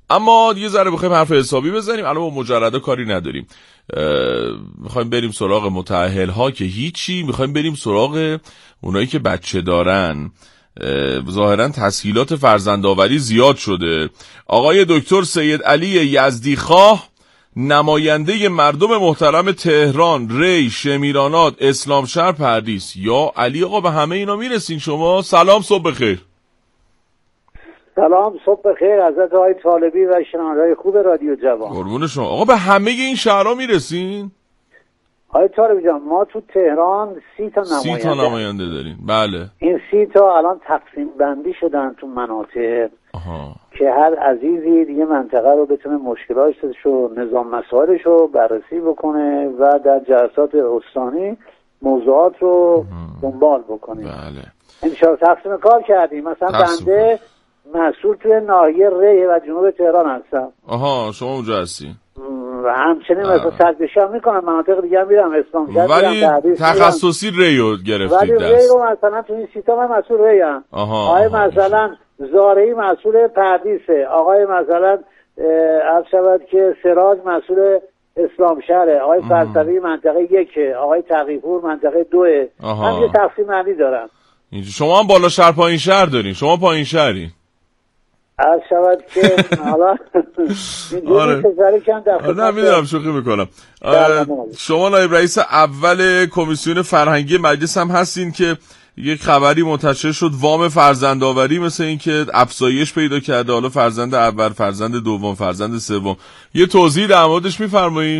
اما یه ذره بخوایم حرف حسابی بزنیم. الان با مجرده کاری نداریم، میخوایم بریم سراغ متأهل ها که هیچی، میخوایم بریم سراغ اونایی که بچه دارن. ظاهرا تسهیلات فرزندآوری زیاد شده. آقای دکتر سید علی یزدیخواه، نماینده مردم محترم تهران، ری، شمیرانات، اسلامشهر، پردیس. یا علی آقا به همه اینا میرسین شما؟ سلام، صبح بخیر. سلام، صبح بخیر حضرت آقای طالبی و شنونده‌های خوب رادیو جوان. قربون شما. آقا به همه این شهرها میرسین؟ آقای طالبی جان، ما تو تهران 30 تا نماینده داریم. بله. این 30 تا الان تقسیم بندی شدن تو مناطق که هر عزیزی دیگه منطقه رو بتونه مشکلاتشو، نظام مسائلش رو بررسی بکنه و در جلسات استانی موضوعات رو دنبال بکنه. بله. انشاءالله تقسیم کار کردیم. مثلا بنده مسئول توی ناحیه ری و جنوب تهران هستم. شما اونجا هستی. و همچنین مثلا سرکشی هم میکنم، مناطق دیگه هم میرم، اسلامشهر ولی تخصصی ریو گرفتید ولی دست. ری رو مثلا تو این سیتا من مسئول ری هم. آقای مثلا زارعی مسئول پردیسه، آقای مثلا عرض شود که سراج مسئول اسلامشهره، آقای فلسفی منطقه 1، آقای تقی‌پور منطقه 2. هم یه تقسیم بندی دارن. شما هم بالا شهر پایین شهر دارین، شما پایین شهری. عرض شود که حالا اینجوری کسری کم دفعه نمیدونم، شوخی میکنم. شما نایب رئیس اول کمیسیون فرهنگی مجلس هم هستین که یک خبری منتشر شد وام فرزندآوری مثل این که افزایش پیدا کرده، حالا فرزند اول، فرزند دوم، فرزند سوم. یه توضیح در موردش میفرمایید؟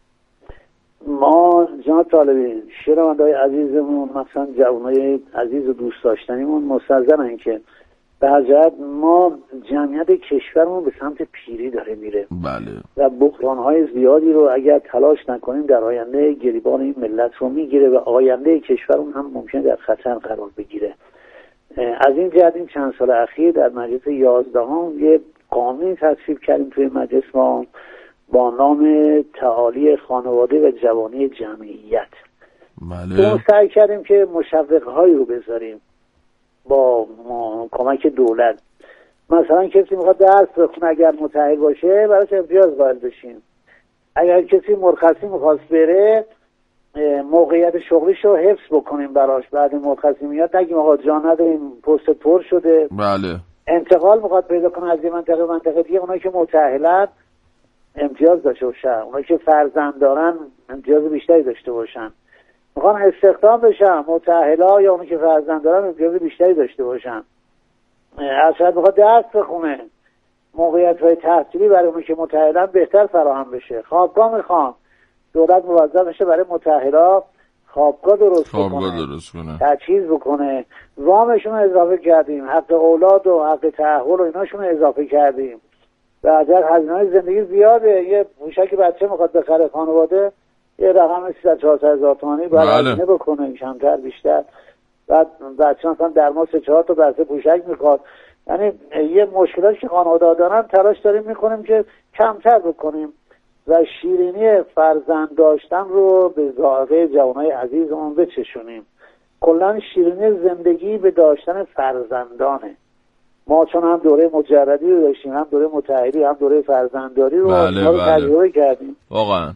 ما جناب طالبی، شنونده‌های عزیزمون، مثلا جوانای عزیز و دوست داشتنیمون مستلزمن که به هر جهت ما جمعیت کشورمون به سمت پیری داره میره. بله. و بحران‌های زیادی رو اگر تلاش نکنیم در آینده گریبان این ملت رو میگیره و آینده کشورمون هم ممکنه در خطر قرار بگیره. از این جهت این چند سال اخیر در مجلس 11 یه قانونی تصویب کردیم توی مجلس ما با نام تعالی خانواده و جوانی جمعیت. بله. سعی کردیم که مشوق‌هایی رو بذاریم با کمک دولت. مثلا کسی میخواد درس بخونه اگر متأهل باشه براش امتیاز قائل بشیم. اگر کسی مرخصی میخواست بره موقعیت شغلیش رو حفظ بکنیم براش. بعد مرخصی میاد نگیم آقا جا نداریم پست پر شده. بله. انتقال میخواد پیدا کنه از یه منطقه دیگه، اونایی که متأهلن امتیاز داشته باشن، اونایی که فرزند دارن امتیاز بیشتری داشته باشن. میخوان استخدام بشن متأهلا یا اونایی که فرزند دارن امتیاز بیشتری داشته باشن. اصلا میخواد درس بخونه موقعیت‌های تحصیلی برای اونایی که متأهلن بهتر فراهم بشه. خوابگاه میخوان دولت موظف بشه برای متأهلا خوابگاه درست کنه، تجهیز بکنه. وامشون رو اضافه کردیم، حق اولاد و حق تأهل و ایناشون رو اضافه کردیم. و اگر هزینه‌های زندگی زیاده، یه موشک بچه میخواد بخره خانواده یه رقم 300-400 هزار تومانی باید هزینه بکنه، کمتر بیشتر. بعد بچه مثلا در ما 3-4 تا بسته پوشک میخواد. یعنی یه مشکلاتی که خانواده دارن تلاش داریم میکنیم که کمتر بکنیم و شیرینی فرزند داشتن رو به ذائقه جوانای عزیزمون بچشونیم. کلا شیرینی زندگی به داشتن فرزندانه. ما چون هم دوره مجردی رو داشتیم، هم دوره متأهلی، هم دوره فرزندداری رو تجربه کردیم. واقعا.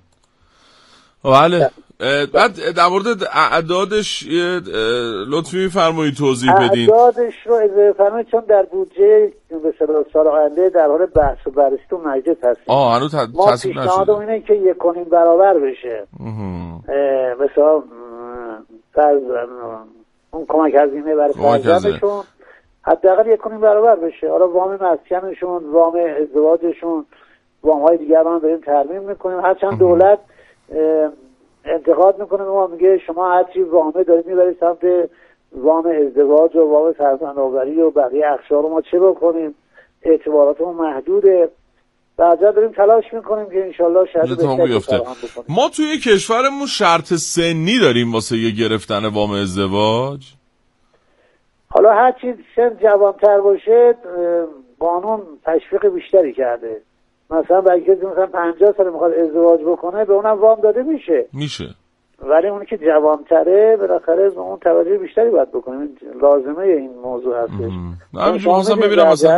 بله. بعد در مورد اعدادش لطفی می‌فرمایید توضیح بدین. اعدادش رو اضافه فرمایید چون در بودجه به سال آینده در حال بحث و بررسی تو مجلس هستیم. هنوز تصویب نشده. ما اینه که 1.5 برابر بشه. مثلا اون کمک هزینه برای فرزندشون حداقل 1.5 برابر بشه. حالا وام مسکنشون، وام ازدواجشون، وام‌های دیگر رو هم داریم ترمیم میکنیم. هرچند دولت انتقاد میکنه، ما میگه شما هرچی وامه دارید میبرید سمت وام ازدواج و وام فرزندآوری و بقیه اقشار رو ما چه بکنیم، اعتباراتمون محدوده. بعدا داریم تلاش میکنیم که انشالله شاید بیفته. ما توی کشورمون شرط سنی داریم واسه یه گرفتن وام ازدواج. حالا هر چی سن جوانتر باشه قانون تشویق بیشتری کرده. مثلا برای کسی مثلا 50 سال میخواد ازدواج بکنه به اونم وام داده میشه. ولی اونی که جوانتره بالاخره به اون توجه بیشتری باید بکنیم. لازمه این موضوع هستش. همینجور مثلا ببینم مثلا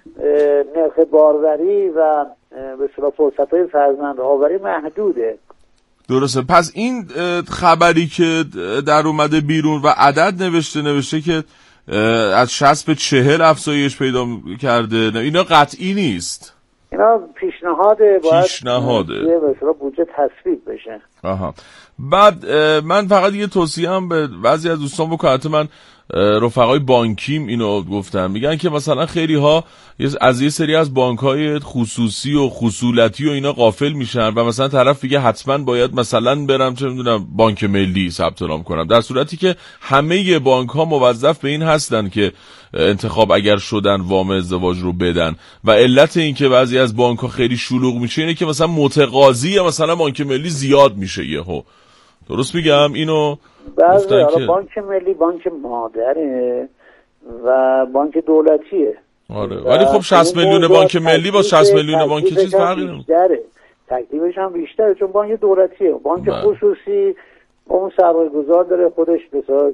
نرخ باروری و به اصطلاح فرصت‌های فرزند آوری محدوده. درسته. پس این خبری که در اومده بیرون و عدد نوشته که از 60 به 40 افزایش پیدا کرده، اینا قطعی نیست. اینا پیشنهاده، باید مثلا بودجه تصویب بشه. آها. بعد من فقط یه توصیه هم به بعضی از دوستان بکنم. من رفقای بانکیم اینو گفتن، میگن که مثلا خیلی ها از یه سری از بانک‌های خصوصی و خصولتی و اینا غافل میشن و مثلا طرف میگه حتما باید مثلا برم چه میدونم بانک ملی ثبت نام کنم، در صورتی که همه بانک‌ها موظف به این هستن که انتخاب اگر شدن وام ازدواج رو بدن و علت این که بعضی از بانک‌ها خیلی شلوغ میشه اینه که مثلا متقاضی مثلا بانک ملی زیاد میشه یهو. درست میگم اینو؟ بله. بانک ملی بانک مادره و بانک دولتیه. آره ولی خب 60 میلیون بانک ملی با 60 میلیون بانک چیز فرقی نمیکنه. تکلیفش هم بیشتره چون بانک دولتیه. بانک خصوصی اون سرمایه‌گذار داره، خودش بسیار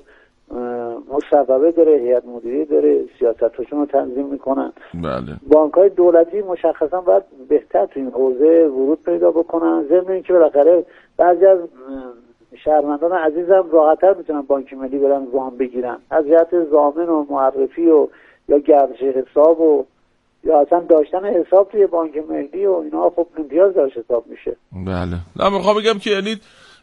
مصوبه داره، هیئت مدیره داره، سیاستاشون رو تنظیم میکنن. بله. بانک‌های دولتی مشخصا باید بهتر تو این حوزه ورود پیدا بکنن، ضمن اینکه بالاخره بعضی از شهروندان عزیزم راحت‌تر میتونن بانک ملی برن وام بگیرن از جهت ضامن و معرفی و یا گردش حساب و یا اصلا داشتن حساب توی بانک ملی و اینا. خب امتیاز داشت حساب میشه. بله. نه میخوام بگم که یعنی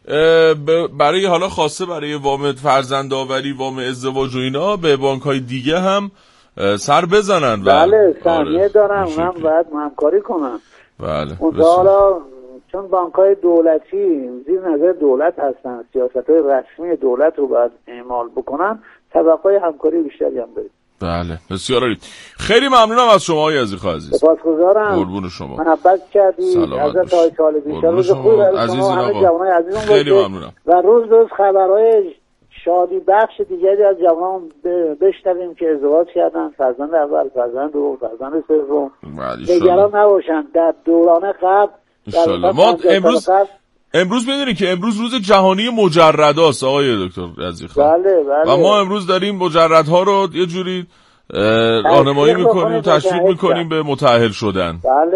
برای حالا خاصه برای وام فرزندآوری، وام ازدواج و اینا به بانک‌های دیگه هم سر بزنن. بله سهمیه دارن، اونم باید همکاری کنن. بله. حالا چون بانک‌های دولتی زیر نظر دولت هستن، سیاست‌های رسمی دولت رو باید اعمال بکنن، طبقه‌های همکاری بیشتری هم داریم. بله بسیار عالی. خیلی ممنونم از شما آقای عزیزخواه عزیز. سپاسگزارم. قربون شما. محبت کردی. حضرت های سال بیشتر روز خوبی برای شما همه جوانای عزیزم. خیلی ممنونم. و روز خبرهای شادی بخش دیگری از جوانان بشنویم که ازدواج کردن، فرزند اول، فرزند دوم، فرزند سوم. نگران نباشن در دوران قبل. ما امروز میدونی که امروز روز جهانی مجرداست آقای دکتر عزیزخواه. بله. و ما امروز داریم مجردها رو یه جوری راهنمایی میکنیم، تشویق میکنیم به متأهل شدن.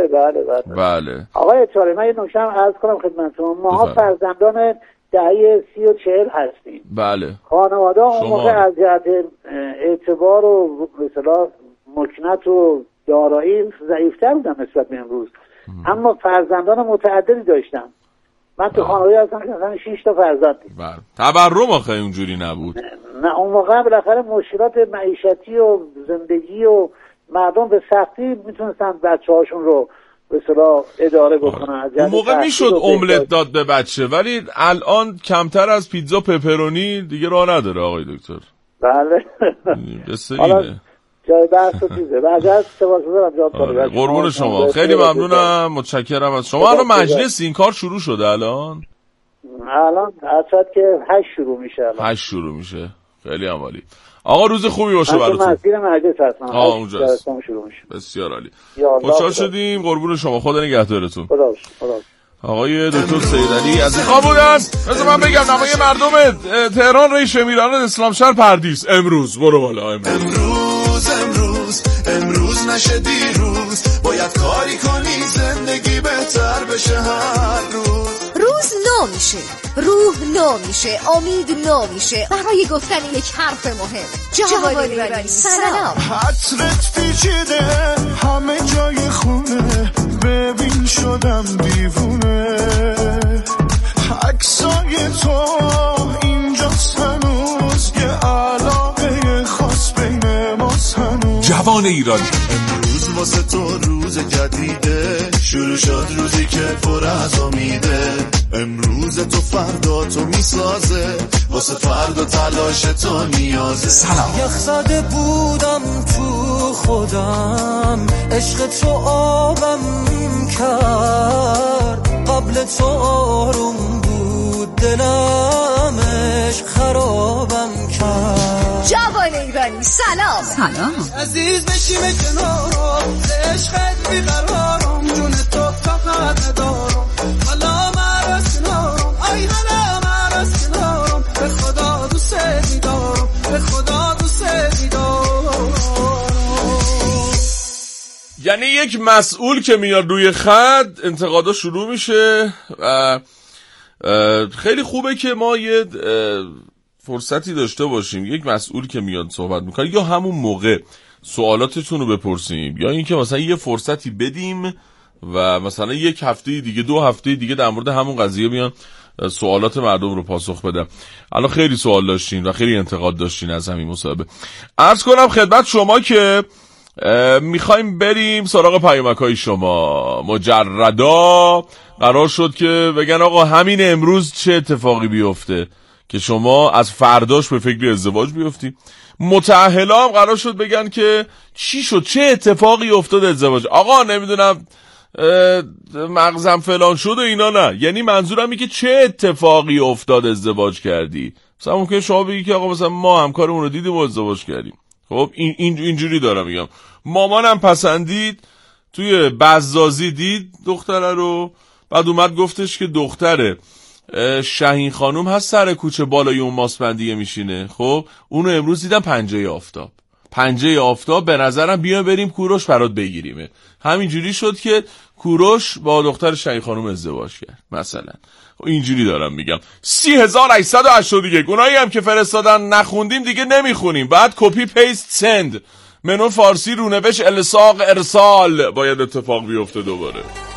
بله. آقای اطلاعی من یه نکته عرض کنم خدمتتون. ما فرزندان دهه 30 و 40 هستیم. بله. خانواده اون موقع از جهت اعتبار و به اصطلاح مکنت و دارایی ضعیف‌تر بودن نسبت به امروز. اما فرزندان متعددی داشتن. من تو خانواده هستم که مثلا 6 تا فرزند داریم. بله. تبرم آخه اونجوری نبود. نه اون موقع بالاخره مشکلات معیشتی و زندگی و مردم به سختی میتونستن بچه‌هاشون رو به اصطلاح اداره بکنن. اون موقع میشد املت داد به بچه، ولی الان کمتر از پیتزا پپرونی دیگه راه نداره آقای دکتر. بله. قصه اینه. جای بحث و چیزه. بعد سپاسگزارم جناب طالب. قربون شما. خیلی ممنونم، متشکرم از شما. الان مجلس این کار شروع شده الان اصلا که 8 شروع میشه. 8 شروع میشه. خیلی عالی. آقا روز خوبی باشه براتون. من مسیر مجلس هستم. اونجاست. شروع میشه. بسیار عالی. خوشحال شدیم. قربون شما. خدا نگهدارتون. خدا. آقای دکتر سیدعلی عزیزخواه بودن. بذار من بگم نمای مردم تهران رئیس امیران اسلامشهر پردیس امروز برو بالا. امروز نشه دیروز، باید کاری کنی زندگی بهتر بشه هر روز نو میشه، روح نو میشه، امید نو میشه. برای گفتن یک حرف مهم جواد ایرانی سلام. حسرت پیچیده همه جای خونه، ببین شدم دیوونه، عکسای تو اینجاست هنوز، یه علاقه خاص بین ماست هنوز. جوان ایرانی امروز واسه تو روز جدیده، شروع شد روزی که پر از امیده، امروز تو فردا تو میسازه، واسه فردا تلاش تو نیازه. سلام. یخ زده بودم تو خودم، عشق تو آبم کرد، قبل تو آروم بود دلم، عشق خرابم کرد. جوان ایرانی سلام. عزیز بشیم کنارم، عشقت بیقرارم، جون تو فقط ندارم، حالا مرس کنارم، آی حالا مرس کنارم، به خدا دوست میدارم، به خدا دوست میدارم. یعنی یک مسئول که میاد روی خط انتقادا شروع میشه و خیلی خوبه که ما یه فرصتی داشته باشیم، یک مسئول که میاد صحبت میکنه یا همون موقع سوالاتتون رو بپرسیم یا اینکه مثلا یه فرصتی بدیم و مثلا یک هفته دیگه 2 هفته دیگه در مورد همون قضیه بیان سوالات مردم رو پاسخ بدم. الان خیلی سوال داشتین و خیلی انتقاد داشتین از همین مصاحبه. عرض کنم خدمت شما که میخوایم بریم سراغ پیامک‌های شما. مجردا قرار شد که بگن آقا همین امروز چه اتفاقی بیفته که شما از فرداش به فکر ازدواج بیفتی. متأهلا هم قرار شد بگن که چی شد، چه اتفاقی افتاد ازدواج. آقا نمیدونم مغزم فلان شد و اینا نه، یعنی منظورم اینه که چه اتفاقی افتاد ازدواج کردی. مثلا ممکنه شما بگی که آقا مثلا ما همکارمون رو دیدیم و ازدواج کردیم. خب اینجوری دارم میگم. مامانم پسندید، توی بزازی دید دختره رو، بعد اومد گفتش که دختره شاهین خانوم هست سر کوچه بالای اون ماسپندیه میشینه. خب اونو امروز دیدم پنجه آفتاب به نظرم بیا بریم کوروش برات بگیریمه. همینجوری شد که کوروش با دختر شاهین خانوم ازدواج کرد مثلا. اینجوری دارم میگم. 3881 اونایی هم که فرستادن نخوندیم دیگه نمیخونیم، بعد کپی پیست سند، منو فارسی رونوشت الساق ارسال باید اتفاق بیفته دوباره.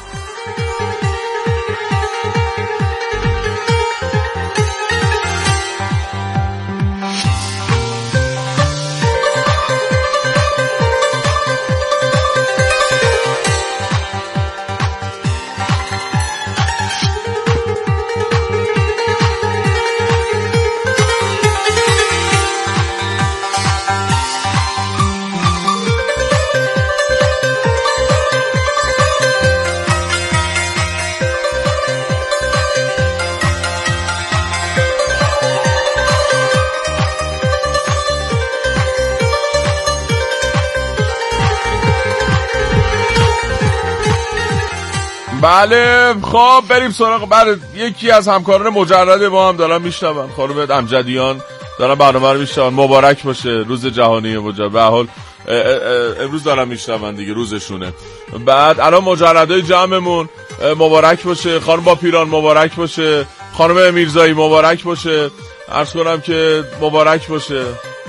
بله خب بریم سراغ. بعد یکی از همکاران مجرد ما هم دارن میشنون، خانم امجدیان دارن برنامه رو میشنون. مبارک باشه روز جهانی مجرد. به حال امروز دارن میشنون دیگه، روزشونه. بعد الان مجردای جمعمون مبارک باشه. خانم با پیران مبارک باشه. خانم میرزایی مبارک باشه. عرض کنم که مبارک باشه.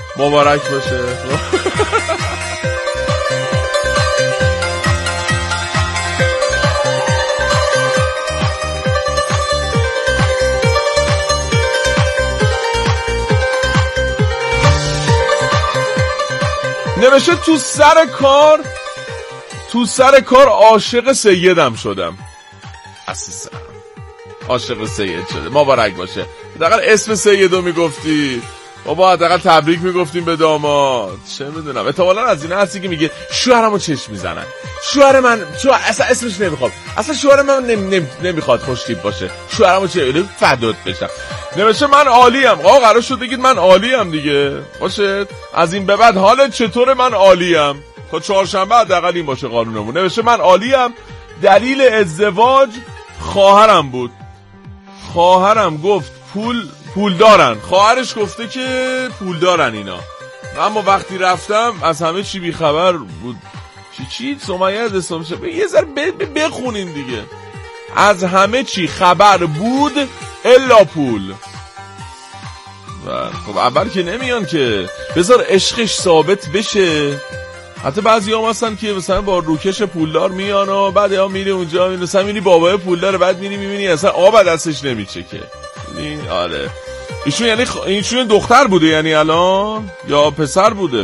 نوشته تو سر کار عاشق سیدم شدم. اساسا عاشق سید شده. مبارک باشه. حداقل اسم سیدو میگفتی بابا، حداقل تبریک میگفتیم به داماد. چه میدونم احتمالاً از این هستی که میگه شوهرمو چشم میزنن. شوهر من اصلا اسمش نمیخوام. اصلا شوهر من نمیخواد خوش تیپ باشه. شوهرمو چه فدات بشم. نوشته من عالیم. آقا قرار شد بگید من عالیم دیگه. باشه از این به بعد حالت چطوره؟ من عالیم. تا چهارشنبه حداقل این باشه قانونمون. نوشته من عالیم. دلیل ازدواج خواهرم بود. خواهرم گفت پول دارن. خواهرش گفته که پول دارن اینا. اما وقتی رفتم از همه چی بیخبر بود. چی سمیه از اسم شد. یه ذره بخونین دیگه. از همه چی خبر بود الا پول. خب اول که نمیان که بذار عشقش ثابت بشه. حتی بعضی هم هستن که مثلا با روکش پولدار میان و بعد یا میری اونجا مثلا میبینی بابای پولدار، بعد میبینی اصلا آب دستش نمیچکه. آره ایشون یعنی ایشون دختر بوده یعنی الان یا پسر بوده؟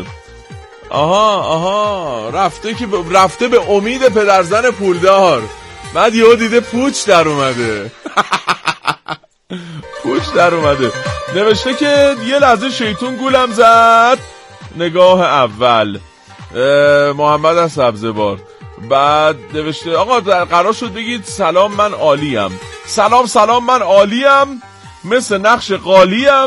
آها رفته به امید پدرزن پولدار، بعد یهو دیده پوچ در اومده. نوشته که یه لحظه شیطون گولم زد نگاه اول. محمد از سبزوار. بعد نوشته آقا قرار شد بگید سلام من عالیم. سلام من عالیم، مثل نقش قالیم.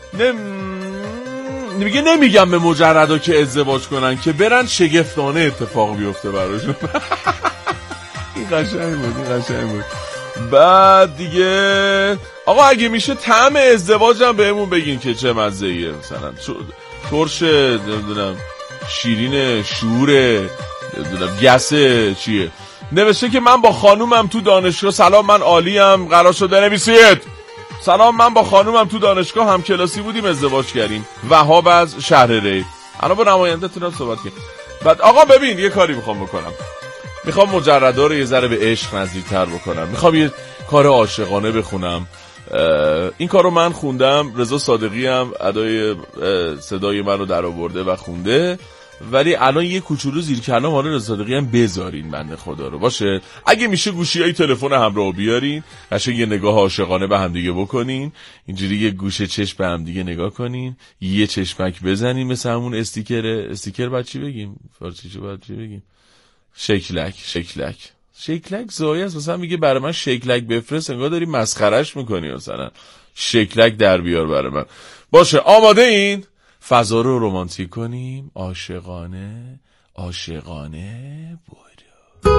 نمیگم به مجردا که ازدواج کنن که برن شگفتانه اتفاق بیفته براشون. این قشنگ بود. بعد دیگه آقا اگه میشه طعم ازدواجم بهمون بگین که چه مزه‌ایه. مثلا ترش، نمیدونم شیرین، شوره، گسه چیه نوشته که من با خانومم تو دانشگاه. سلام من عالیم. قرار شده نویسید سلام من با خانومم تو دانشگاه هم کلاسی بودیم ازدواج کردیم. وهاب از شهر ری. الان با نماینده تونم صحبت کنم. بعد آقا ببین یه کاری میخوام بکنم. میخوام مجردا رو یه ذره به عشق نزدیک‌تر بکنم. میخوام یه کار عاشقانه بخونم. این کارو من خوندم. رضا صادقی هم ادای صدای منو در آورده و خونده. ولی الان یه کوچولو زیر کلام حالا رضا صادقی هم بذارین بنده خدا رو باشه. اگه میشه گوشیای تلفن همراه بیارین قشنگ یه نگاه عاشقانه به هم دیگه بکنین. اینجوری یه گوشه چشم به هم دیگه نگاه کنین. یه چشمک بزنین مثل همون استیکر بعد چی بگیم فارسیشو بعد چی بگیم شکلک زایی است. مثلا میگه برای من شکلک بفرست انگار داری مسخرش میکنی. مثلا شکلک در بیار برای من. باشه آماده این فضا رو رمانتیک کنیم. عاشقانه برو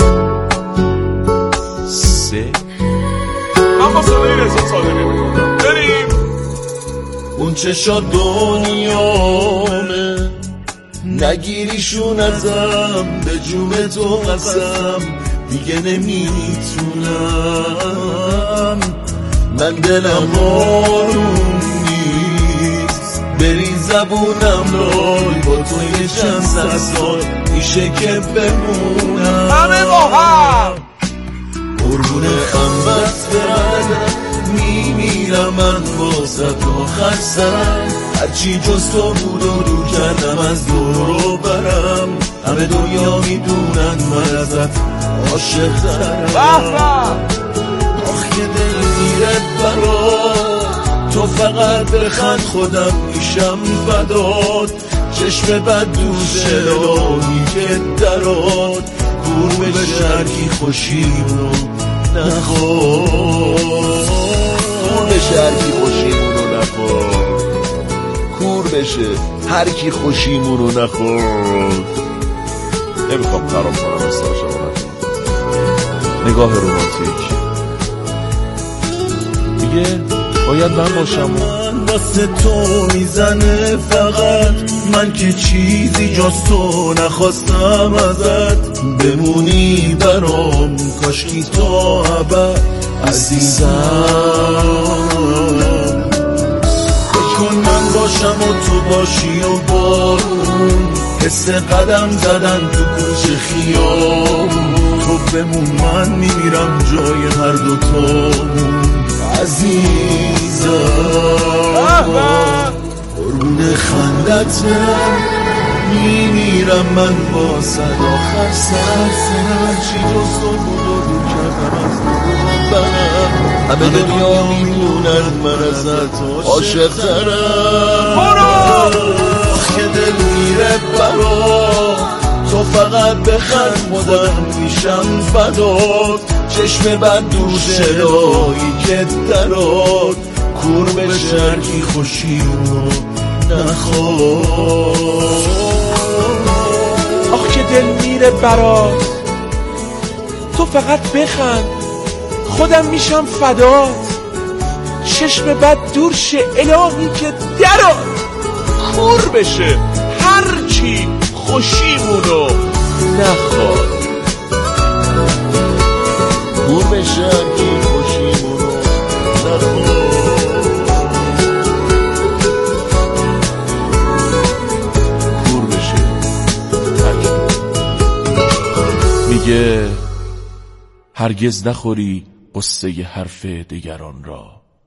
سه اما صدای رضا صادقی میکنم. بریم. اون چشا دنیامه نگیریشون ازم به جون تو قسم دیگه نمیتونم من دلم آروم نیست بری زبونم رای با تو یه چند سال میشه که بمونم همه با هم قربون خمبت برم میمیرم من واسه تو خستم هرچی جز تو بود و دور کردم از دورو برم همه دنیا میدونن من ازت عاشق دارم آخ که دل میره برات تو فقط بخند خودم میشم فدات چشم بد دوست الهی که درات کور بشه هرکی خوشیمونو نخواد کور بشه هرکی خوشیمونو نخواد کور بشه هرکی خوشیمونو نخواد. نمیخوام خراب کنم استاشمونتون. نگاه رومانتیک میگه باید من باشم من واسه تو میزنه فقط من که چیزی جز تو نخواستم ازت بمونی برام کاشکی تو ابد عزیزم بکن من باشم و تو باشی و بارون حس قدم زدن تو کوچه خیابون تو بمون من میمیرم جای هر دوتامون عزیزم قربون خندتم میمیرم من با صدا آخر سر چی جز تو بود و دور کردم از برم همه دنیا میدونن من ازت عاشق دارم آخ که دل میره برات تو فقط بخند خودم میشم فدات چشم بد دوست الهی که درات کور بشه هرکی خوشیمونو نخواد آخ که دل میره برات تو فقط بخند خودم میشم فدات چشم بد دور شه الهی که درات کور بشه هرچی خوشیمونو نخواد کور بشه هرکی خوشیمونو نخواد کور بشه هرکی میگه هرگز نخوری قصه حرف دیگران را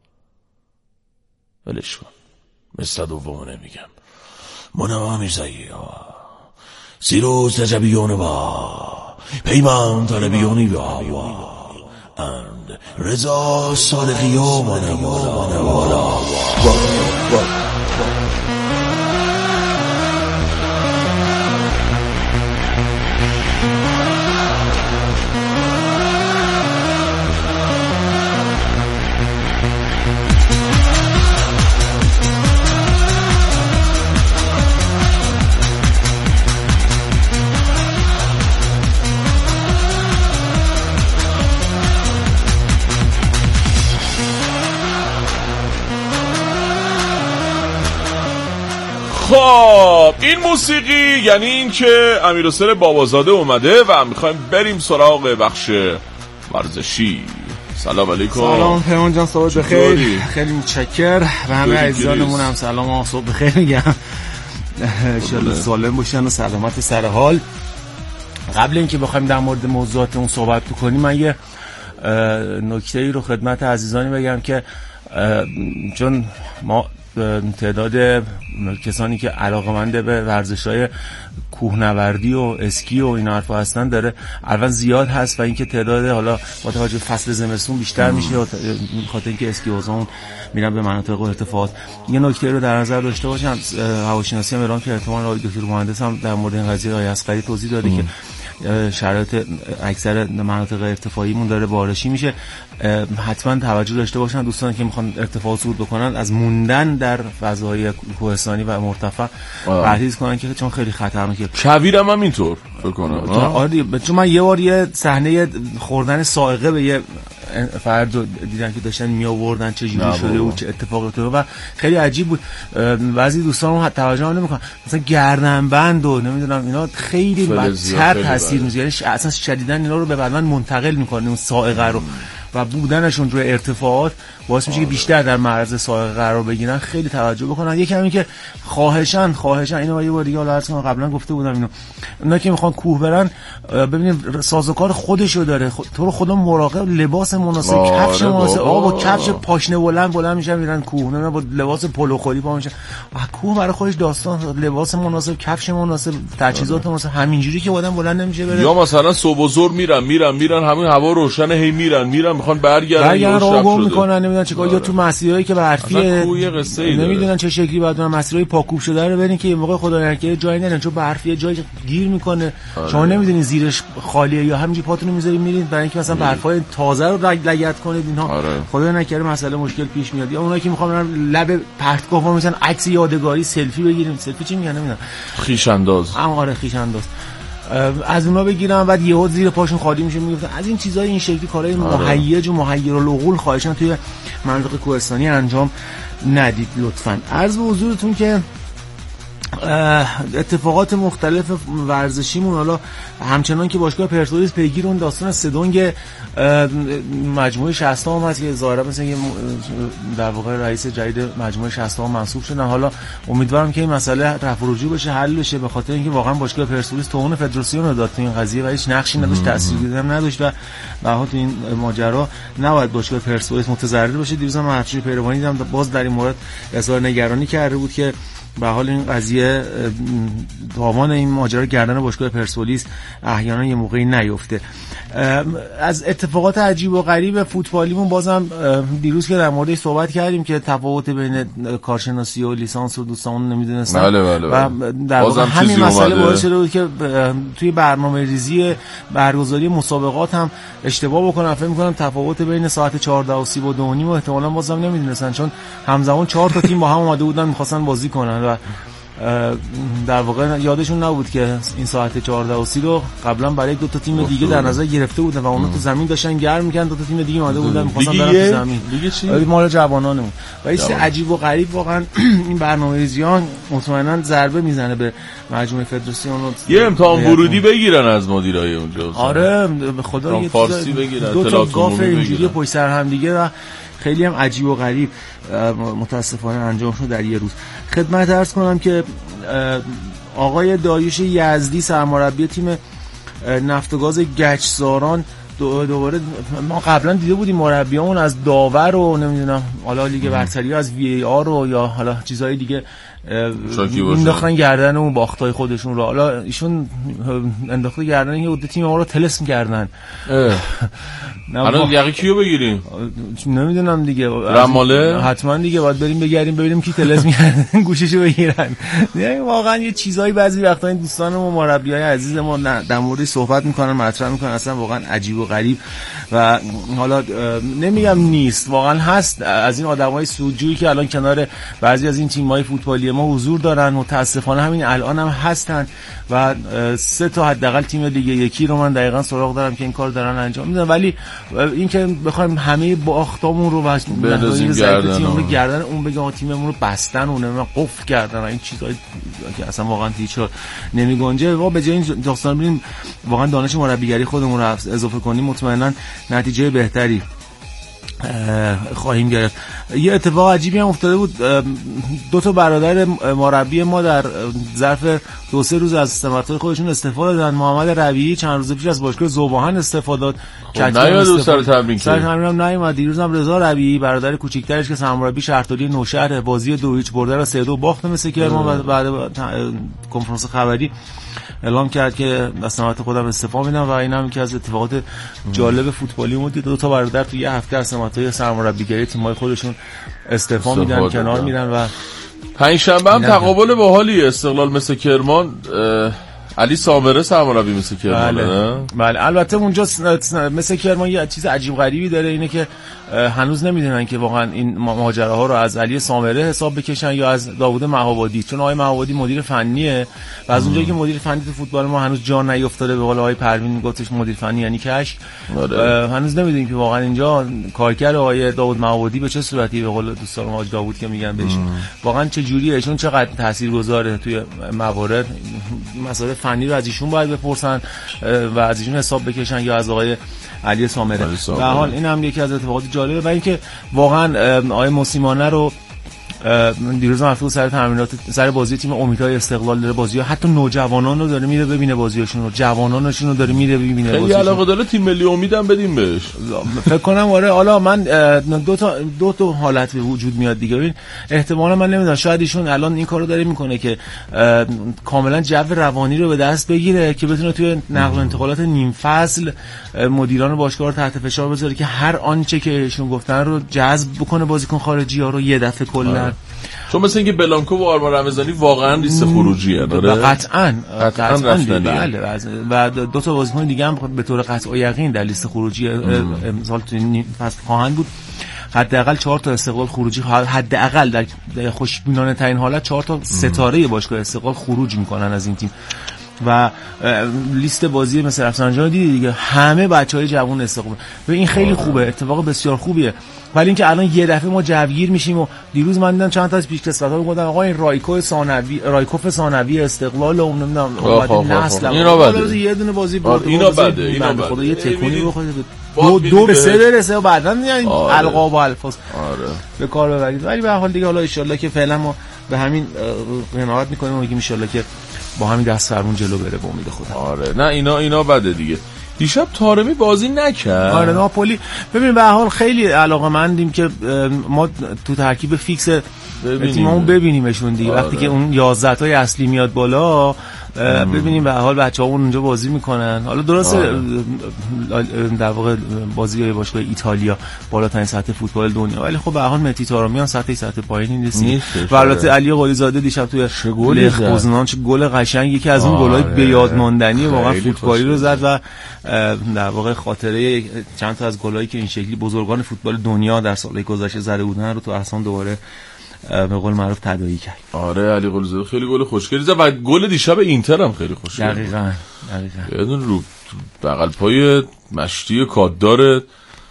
ولش کن مثل دومونه میگم منما میزایی سیروز تجبیون با پیمان طلبیونی با اند رضا صادقی و منوالا خب این موسیقی یعنی این که امیرحسین بابازاده اومده و میخوایم بریم سراغ بخش ورزشی. سلام علیکم. سلام پیمان جان، صبح بخیر. خیلی متشکر. و همه عزیزانمون هم سلام و صبح بخیر میگم. انشالله سالم باشن و سلامت سر حال. قبل اینکه بخوایم در مورد موضوعات اون صحبت بکنیم، من یه نکته‌ای رو خدمت عزیزانی بگم که چون ما تعداد کسانی که علاقه‌مند به ورزش‌های کوهنوردی و اسکی و این حرفا هستن داره الان زیاد هست و اینکه تعداد حالا با توجه فصل زمستون بیشتر میشه خاطر اینکه اسکی وزان میرن به مناطق ارتفاعات. یه نکته رو در نظر داشته باشم، هواشناسی هم ایران که احتمال آقای دکتر مهندس هم در مورد این قضیه آقای اصغری توضیح داده که شرایط اکثر مناطق ارتفاعیمون داره بارشی میشه. حتما توجه داشته باشن دوستان که میخوان ارتفاع صعود بکنن از موندن در فضای کوهستانی و مرتفع پرهیز کنن که چون خیلی خطرناکه. کویرم هم اینطور فکر کنم. آره چون من یه بار یه صحنه خوردن صاعقه به یه فرد دیدن که داشتن می آوردن چه جوری شده و چه اتفاقی افتاده و خیلی عجیب بود. بعضی دوستان هم توجه نمیکنن، مثلا گردنبند و نمیدونم اینا خیلی بدتر تاثیر میذاره، اصلا شدیداً اینا رو به بدن منتقل میکنه اون صاعقه رو و بودنشون روی ارتفاعات باعث میشه که بیشتر در معرض صاعقه قرار بگیرن. خیلی توجه بکنن. یکی همین که خواهشاً اینو یه بار دیگه عرض کنم، قبلا گفته بودم اینو، اونا که میخوان کوه برن ببینید سازوکار خودشو داره، تو رو خدا مراقب، لباس مناسب، کفش مناسب. آقا با کفش پاشنه بلند میشن میرن کوه، نه با لباس پولو خوری پا میشن. کوه برای خودش داستان، لباس مناسب، کفش مناسب، تجهیزات مناسب. همینجوری که آدم بلند نمیشه بره. یا مثلا صبح و ظهر میرن همین هوا روشن، هی میرن میخوان برگردن راهو میکنن، نمیدونن چیکار، یا تو مسیرایی که برفیه نمیدونن چه شکلی باید اونم مسیرای پاکوب شده رو برین که یه موقع خدا نکنه جایی نرن چون برفیه جایی گیر میکنه. شما نمیدونین زیرش خالیه یا همینجوری پاتونو میذارین میرین برای اینکه مثلا برفای تازه رو لگد کنید اینها. خدا نکنه مسئله مشکل پیش میاد. یا اونایی که میخوان لب پرتگاه میشن عکس یادگاری سلفی بگیریم. سلفی چی میگن نمیدونم، خیش انداز. آره خیش انداز. از اونا بگیرن بعد یهو زیر پاشون خالی میشه میگفتن از این چیزای این شکلی کارهای مهیج و محیرالعقول خواهشاً توی مناطق کوهستانی انجام ندید لطفاً. عرض به حضورتون که اتفاقات مختلف ورزشیمون حالا همچنان که باشگاه پرسپولیس پیگیر اون داستان سدونگ مجموعه 60 هم هست که ظاهرا مثلا در واقع رئیس جدید مجموعه 60 هم منصوب شدن. حالا امیدوارم که این مسئله رفع و رجوع بشه، حل بشه، به خاطر اینکه واقعا باشگاه پرسپولیس توهین فدراسیون رو داد تو این قضیه و هیچ نقشی نداشت، تاثیری هم نداشت و به هر حال تو این ماجرا نباید باشگاه پرسپولیس متضرر بشه. دیروز هم هرچی پیروانی دیدم باز در این مورد اظهار نگرانی کرده بود که به حال این قضیه دامان این ماجرا گردن باشگاه پرسپولیس احیانا یه موقعی نیفته. از اتفاقات عجیب و غریب فوتبالیمون بازم دیروز که در موردش صحبت کردیم که تفاوت بین کارشناسی و لیسانس و دوستان نمیدونستن. بله. و در واقع همین مسئله باعث شده بود که توی برنامه ریزی برگزاری مسابقات هم اشتباه بکنن. فکر می‌کنم تفاوت بین ساعت 14 و 32:30 و احتمالاً بازم نمیدونستن چون همزمان 4 تا تیم با هم اومده بودن می‌خواستن بازی کنن و در واقع یادشون نبود که این ساعت 14 و 30 رو قبلا برای دو تا تیم دیگه در نظر گرفته بودن و اونا تو زمین داشتن گرم می‌کردن. دو تا تیم دیگه اومده بودن می‌خواستن برن تو زمین. دیگه چی؟ مال جوانانمون. و این عجیب و غریب واقعا این برنامه‌ریزیان مطمئناً ضربه میزنه به مجموعه فدراسیون. یه امتحان ورودی بگیرن از مدیرای اونجا. آره به خدا یه فارسی بگیرن، دو تا گاف اینجوری پشت سر هم دیگه و خیلی هم عجیب و غریب متاسفانه انجام شد در یه روز. خدمت عرض کنم که آقای داریوش یزدی سرمربی تیم نفت و گاز گچساران دوباره ما قبلا دیده بودیم مربیامون از داور و نمیدونم حالا لیگ برتری از وی ای آر رو یا حالا چیزهای دیگه انداختن گردن اون باختای خودشون رو. حالا ایشون انداخته گردن یه عده تیم ما رو طلسم کردن. الان یقی کیو بگیریم؟ نمیدونم دیگه. رماله؟ حتما دیگه باید بریم بگردیم ببینیم کی طلسم می‌کردن گوششو بگیرن. یعنی واقعا یه چیزایی بعضی وقتا این دوستان ما مربیای عزیز ما در موردش صحبت میکنن، مطرح میکنن، اصلا واقعا عجیب و غریب و حالا نمیگم نیست، واقعا هست از این آدمای سودجویی که الان کنار بعضی از این تیم‌های فوتبالی فوتبالی ما حضور دارن، متاسفانه همین الان هم هستن و 3 تا حداقل تیم لیگ یکی رو من دقیقاً سراغ دارم که این کار دارن انجام میدن. ولی اینکه بخوایم همه باختامون رو بندازیم گردن اون بگم تیممون رو بستن، اون قفل کردن، این چیزایی که اصلا واقعا هیچ نمیگنجه. و به جای این داستان بریم واقعا دانش مربیگری خودمون رو اضافه کنیم، مطمئنا نتیجه بهتری خواهیم گرفت. یه اتفاق عجیبی هم افتاده بود، 2 تا برادر مربی ما در ظرف 2-3 روز از استمرار خودشون استفاده دادن. محمد ربیعی چند روز پیش از باشگاه ذوباهن استفاده داد. نه دوستان تبریک هم نیومد. دیروز هم رضا ربیعی برادر کوچیک‌ترش که سرمربی شهرداری نوشهر بازی 2-0 برده و 3-2 باخت مثل کرمان، بعد کنفرانس خبری اعلام کرد که از سمت خودم استعفا میدم و این هم که از اتفاقات جالب فوتبالی بود. 2 تا برادر تو یه هفته از سمت‌های سرمربیگری تیم‌های خودشون استعفا میدن، کنار میرن. و پنجشنبه هم تقابل باحالی استقلال مثل کرمان، علی سامره سرمربی مثل کرمان. بله البته اونجا مثل کرمان یه چیز عجیب غریبی داره، اینه که هنوز نمیدونن که واقعا این ماجراها رو از علی سامره حساب بکشن یا از داوود مهابادی، چون آقای مهابادی مدیر فنیه و از اونجایی که مدیر فنی تو فوتبال ما هنوز جا نیافتاده، به قول آقای پروین گفتش مدیر فنی یعنی کشک، هنوز نمیدونیم که واقعا اینجا کارکر آقای داوود مهابادی به چه صورتی، به قول دوستان حاج داوود که میگن بهش، واقعا چه جوریه، چون چقدر تاثیرگذاره توی موارد. مسائل فنی رو از ایشون باید بپرسن و از ایشون حساب بکشن یا از آقای علی سامره. به حال این هم یکی از اتفاقات جالبه. و اینکه واقعا آقای موسیمانه رو دیروز رفته سر تمرینات سر بازی تیم امیدهای استقلال داره بازی‌ها، حتی نوجوانان رو داره میره ببینه بازیاشون رو، جوانانشون رو داره میره ببینه بازیاشون. خیلی علاقه داره تیم ملی امیدم بدیم بهش. فکر کنم آره. حالا من دو تا حالت به وجود میاد دیگه. ببین احتمالاً من نمیدونم، شاید ایشون الان این کارو داره میکنه که کاملا جو روانی رو به دست بگیره که بتونه توی نقل و انتقالات نیم فصل مدیران باشگاه رو تحت فشار بذاره که هر آنچه که ایشون گفتن رو جذب بکنه بازیکن خارجی‌ها رو یه دفعه کلا. چون مثل اینکه بلانکو و آرمان رمضانی واقعا لیست خروجیه داره. قطعاً بله. و 2 تا بازیکن دیگه هم به طور قطع و یقین در لیست خروجی امسال تو فصل خواهند بود. حداقل 4 تا استقلال خروجی، حداقل در خوشبینانه ترین حالت 4 تا ستاره باشگاه استقلال خروج میکنن از این تیم. و لیست بازی مثل رفسنجان دیگه همه بچهای جوان استقلال. و این خیلی خوبه، اتفاق بسیار خوبیه. ولی اینکه الان یه دفعه ما جوگیر میشیم و دیروز من دیدم چند تا از پیشکسوت‌ها میگفتن آقا این رایکوف ثانوی استقلال و نمیدونم نسل اینا یه دونه بازی اینا بده خدا یه تکونی بخوره 2 به 3 برسه و بعداً یعنی القاب و الفاظ به کار ببرید. ولی به هر حال دیگه حالا ان شاءالله که فعلا ما به همین قناعت می‌کنیم و میگیم ان شاءالله که با همین دست فرمون جلو بره به امید خدا. آره نه اینا بده دیگه. دیشب طارمی بازی نکرد. آره ناپولی ببین به هر حال خیلی علاقه‌مندیم که ما تو ترکیب فیکس تیممون ببینیمشون دیگه. وقتی که اون 11 تای اصلی میاد بالا ببینیم به هر حال بچه‌هامون اونجا بازی میکنن. حالا درسته در واقع بازی‌های باشگاه ایتالیا بالاترین سطح فوتبال دنیا، ولی خب به هر حال متی طارمیان سطح پایینی نیست. و البته علی قلی زاده دیشب توی گل خوزنان چه گل قشنگ، یکی از اون گل‌های به یاد ماندنی واقعا فوتبالی رو زد و در واقع خاطره چند تا از گل‌هایی که این شکلی بزرگان فوتبال دنیا در سال‌های گذشته زده بودن رو تو احسان دوباره به قول معروف تداعی کرد. آره علی قلی زاده خیلی گل خوشگلی زد و گل دیشب اینتر هم خیلی خوشگل. دقیقاً یادون رو بغل پای مشتی کاددار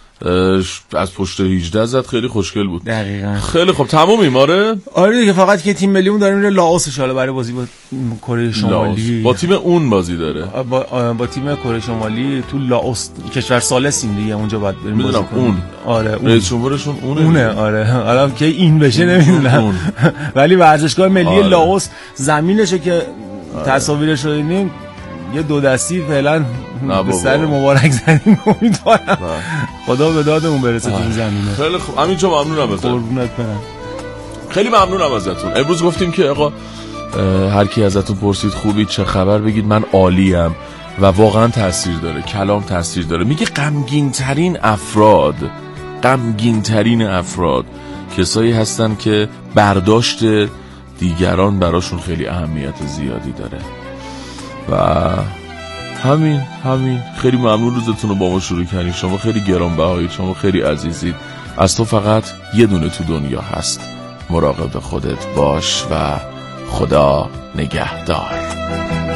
از پشت 18 زد، خیلی خوشگل بود. دقیقاً. خیلی خوب تمومیم. آره دیگه فقط که تیم ملیمون داره میره لاوس ان شاءالله برای بازی با کره شمالی. با تیم اون بازی داره. با تیم کره شمالی تو لاوس کشور ثالثیم دیگه، اونجا باید بریم بازی کنیم. اون آره رئیس جمهورشون اونه. آره حالا که این بشه نمیدونم ولی ورزشگاه ملی لاوس زمینشه که تصاویرش رو دیدیم یه 2 دستی فعلا به سر مبارک زدیم. امیدوارم خدا به دادمون برسه تو زمینه. خیلی خوب همینجا ممنونم ازت. قربونت برم. خیلی ممنونم ازتون. امروز گفتیم که آقا هر کی ازتون پرسید خوبی چه خبر بگید من عالیم و واقعا تاثیر داره، کلام تاثیر داره. میگه غمگین ترین افراد کسایی هستن که برداشت دیگران براشون خیلی اهمیت زیادی داره. و همین خیلی ممنون روزتون رو با ما شروع کردین. شما خیلی گرانبهایید، شما خیلی عزیزید. از تو فقط یه دونه تو دنیا هست، مراقب خودت باش و خدا نگهدار.